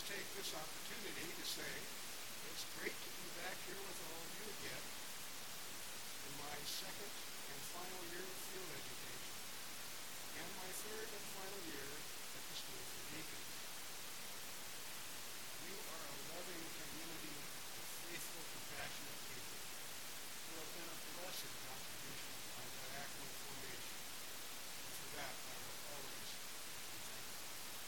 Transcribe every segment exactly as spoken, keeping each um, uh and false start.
take this opportunity to say it's great to be back here with all of you again in my second and final year of field education and my third and final year at the School for Deacons. You are a loving community of faithful, compassionate people who have been a blessed contribution to my diaconal formation, and for that I will always be thankful.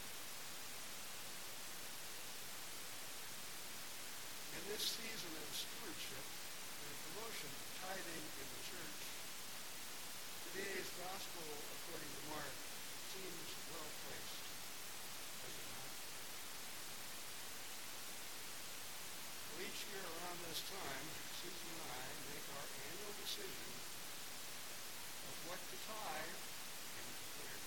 In this season of stewardship and promotion of tithing in the church, today's gospel, according to Mark, seems well placed, does it not? Well, each year around this time, Susan and I make our annual decision of what to tithe and to where.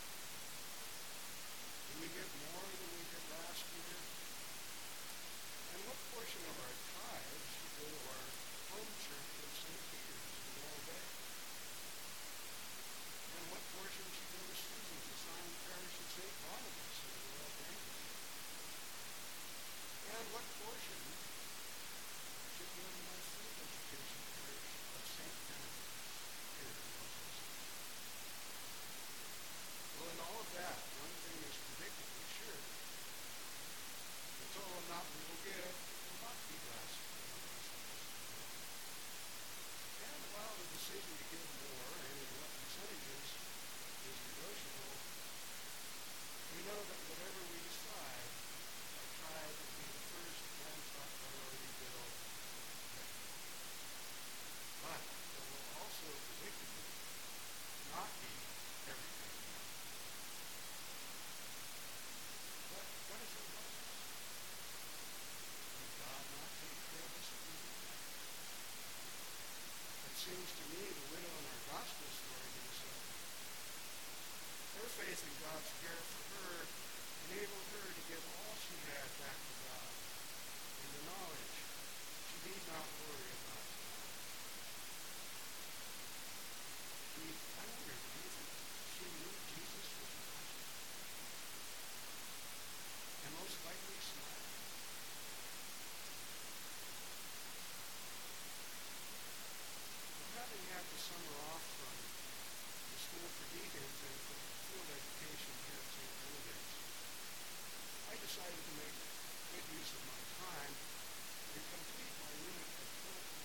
Do we give more than we did last year? And what portion of our tithe should go to our home church of Saint Peter's in Wall Bay? And what portion should go to Susan's assigned parish of Saint Barnabas in Royal Bank? And what portion should go to my field education parish of Saint Benedict here in Rochester? Well, in all of that, one thing is predictably sure. The total amount we will give will not be less than the rest of us. And while the decision to give more and in what percentages is negotiable, we know that whatever we decide, our tithe will be the first and top priority bill paid. But it will also predictably not be everything we want. But what if it was? Would God not take care of us if we did that? It seems to me the widow in our gospel story did so. Her faith in God's care for her enabled her to give all she had back to God in the knowledge she need not worry about tomorrow. I mean, I wonder, do you think she knew Jesus was watching? And most likely smiling. Well, having had the summer off from the School for Deacons and from field education here at Saint Benedict's, I decided to make good use of my time and complete my unit of full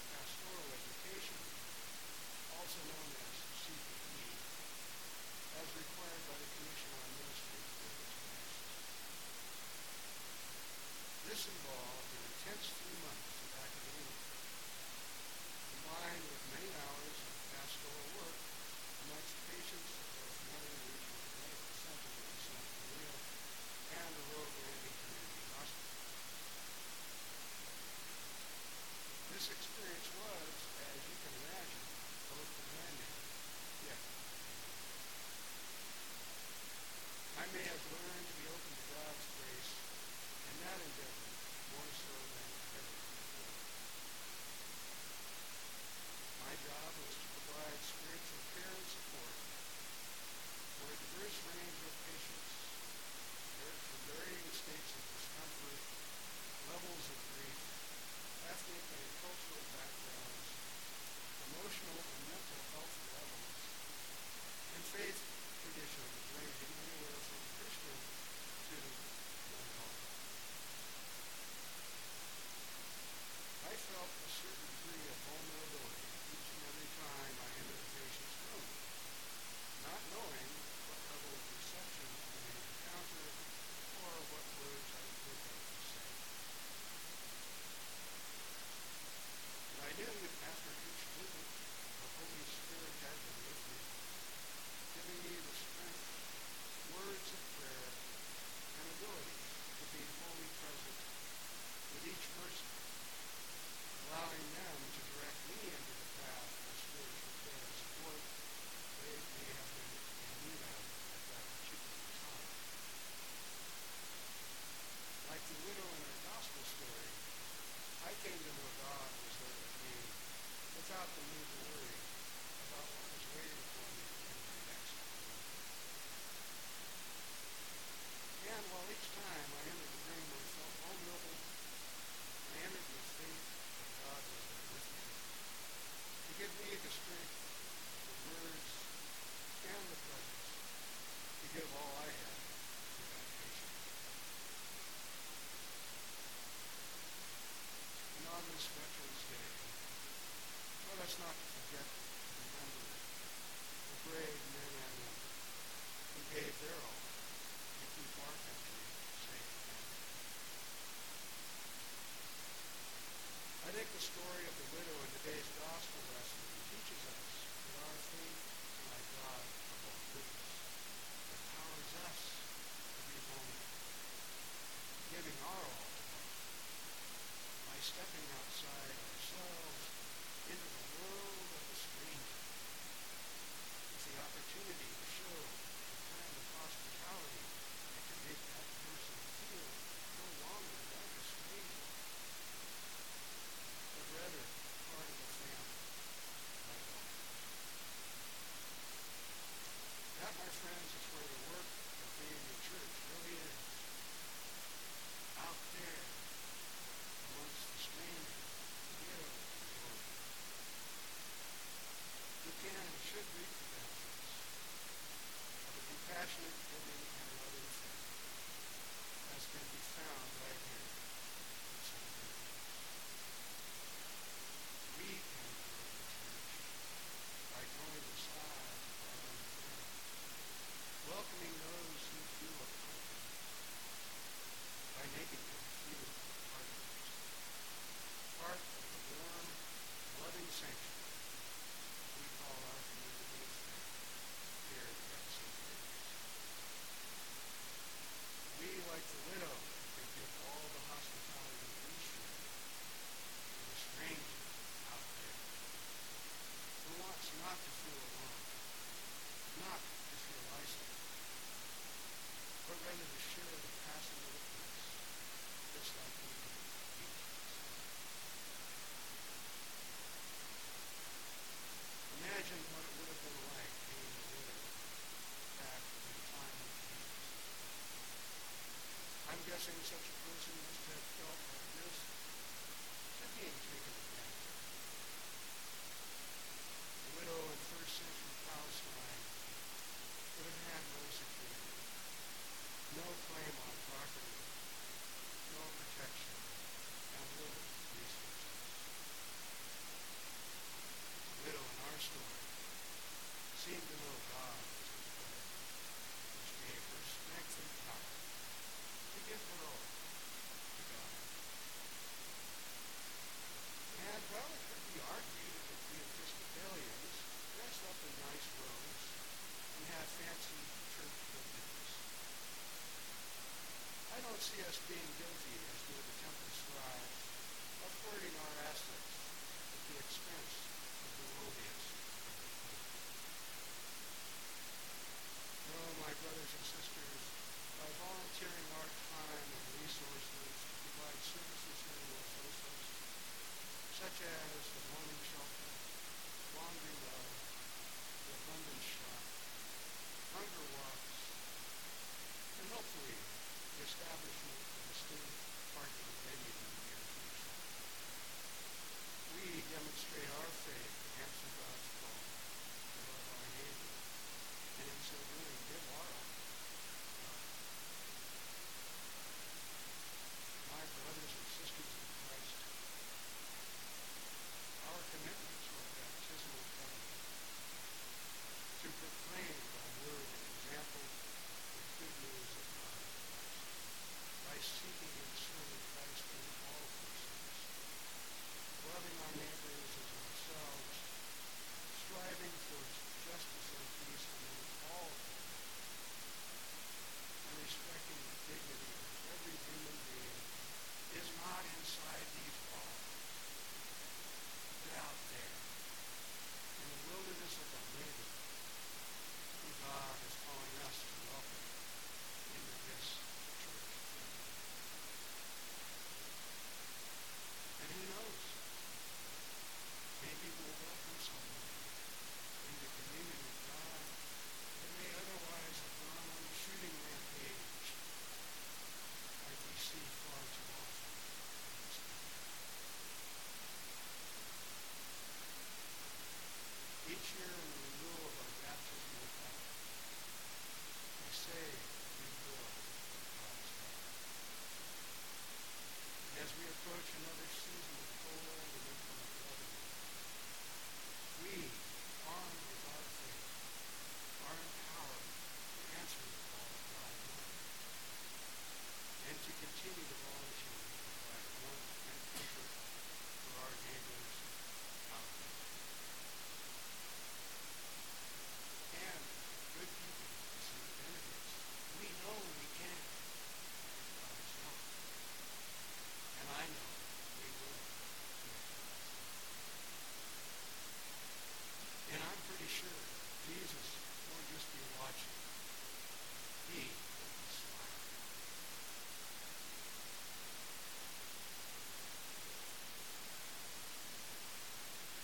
see us being guilty, as do the temple scribes, of hoarding our assets at the expense of the lowliest. No, my brothers and